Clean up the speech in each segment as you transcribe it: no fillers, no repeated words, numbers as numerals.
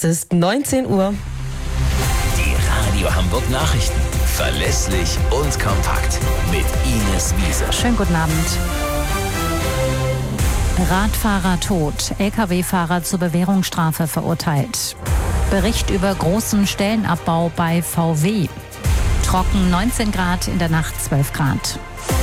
Es ist 19 Uhr. Die Radio Hamburg Nachrichten. Verlässlich und kompakt. Mit Ines Wiese. Schönen guten Abend. Radfahrer tot. Lkw-Fahrer zur Bewährungsstrafe verurteilt. Bericht über großen Stellenabbau bei VW. Trocken 19 Grad, in der Nacht 12 Grad.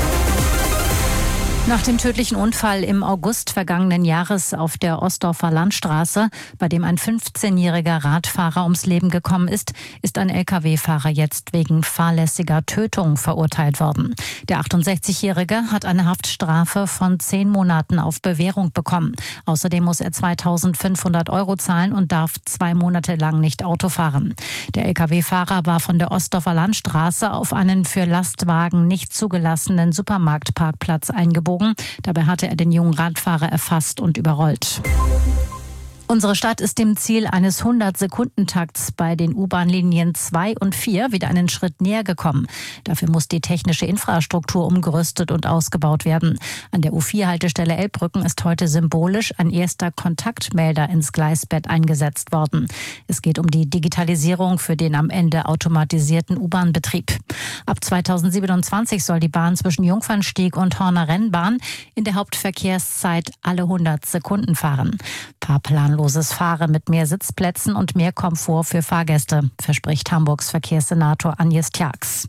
Nach dem tödlichen Unfall im August vergangenen Jahres auf der Ostdorfer Landstraße, bei dem ein 15-jähriger Radfahrer ums Leben gekommen ist, ist ein Lkw-Fahrer jetzt wegen fahrlässiger Tötung verurteilt worden. Der 68-Jährige hat eine Haftstrafe von 10 Monaten auf Bewährung bekommen. Außerdem muss er 2.500 € zahlen und darf 2 Monate lang nicht Auto fahren. Der Lkw-Fahrer war von der Ostdorfer Landstraße auf einen für Lastwagen nicht zugelassenen Supermarktparkplatz eingebogen. Dabei hatte er den jungen Radfahrer erfasst und überrollt. Unsere Stadt ist dem Ziel eines 100-Sekunden-Takts bei den U-Bahn-Linien 2 und 4 wieder einen Schritt näher gekommen. Dafür muss die technische Infrastruktur umgerüstet und ausgebaut werden. An der U4-Haltestelle Elbbrücken ist heute symbolisch ein erster Kontaktmelder ins Gleisbett eingesetzt worden. Es geht um die Digitalisierung für den am Ende automatisierten U-Bahn-Betrieb. Ab 2027 soll die Bahn zwischen Jungfernstieg und Horner Rennbahn in der Hauptverkehrszeit alle 100 Sekunden fahren. Fahrplanloses Fahren mit mehr Sitzplätzen und mehr Komfort für Fahrgäste, verspricht Hamburgs Verkehrssenator Agnes Tjax.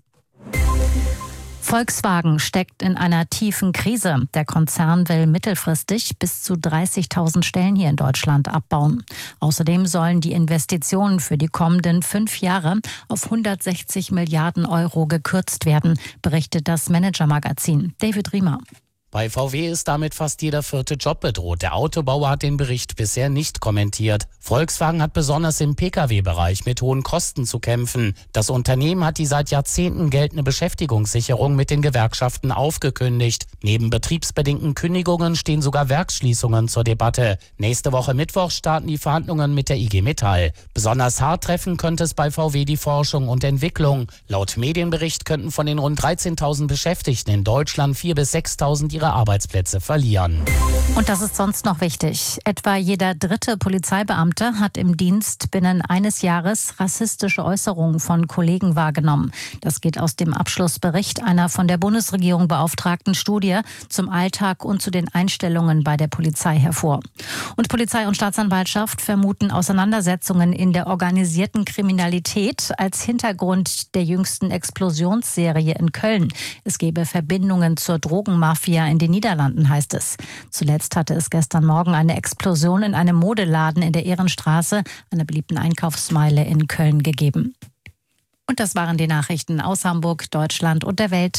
Volkswagen steckt in einer tiefen Krise. Der Konzern will mittelfristig bis zu 30.000 Stellen hier in Deutschland abbauen. Außerdem sollen die Investitionen für die kommenden 5 Jahre auf 160 Milliarden € gekürzt werden, berichtet das Manager-Magazin. David Riemer. Bei VW ist damit fast jeder 4. Job bedroht. Der Autobauer hat den Bericht bisher nicht kommentiert. Volkswagen hat besonders im Pkw-Bereich mit hohen Kosten zu kämpfen. Das Unternehmen hat die seit Jahrzehnten geltende Beschäftigungssicherung mit den Gewerkschaften aufgekündigt. Neben betriebsbedingten Kündigungen stehen sogar Werksschließungen zur Debatte. Nächste Woche Mittwoch starten die Verhandlungen mit der IG Metall. Besonders hart treffen könnte es bei VW die Forschung und Entwicklung. Laut Medienbericht könnten von den rund 13.000 Beschäftigten in Deutschland 4.000 bis 6.000 ihre Arbeitsplätze verlieren. Und das ist sonst noch wichtig. Etwa jeder 3. Polizeibeamte hat im Dienst binnen eines Jahres rassistische Äußerungen von Kollegen wahrgenommen. Das geht aus dem Abschlussbericht einer von der Bundesregierung beauftragten Studie zum Alltag und zu den Einstellungen bei der Polizei hervor. Und Polizei und Staatsanwaltschaft vermuten Auseinandersetzungen in der organisierten Kriminalität als Hintergrund der jüngsten Explosionsserie in Köln. Es gebe Verbindungen zur Drogenmafia in den Niederlanden, heißt es. Zuletzt hatte es gestern Morgen eine Explosion in einem Modeladen in der Ehrenstraße, einer beliebten Einkaufsmeile in Köln, gegeben. Und das waren die Nachrichten aus Hamburg, Deutschland und der Welt.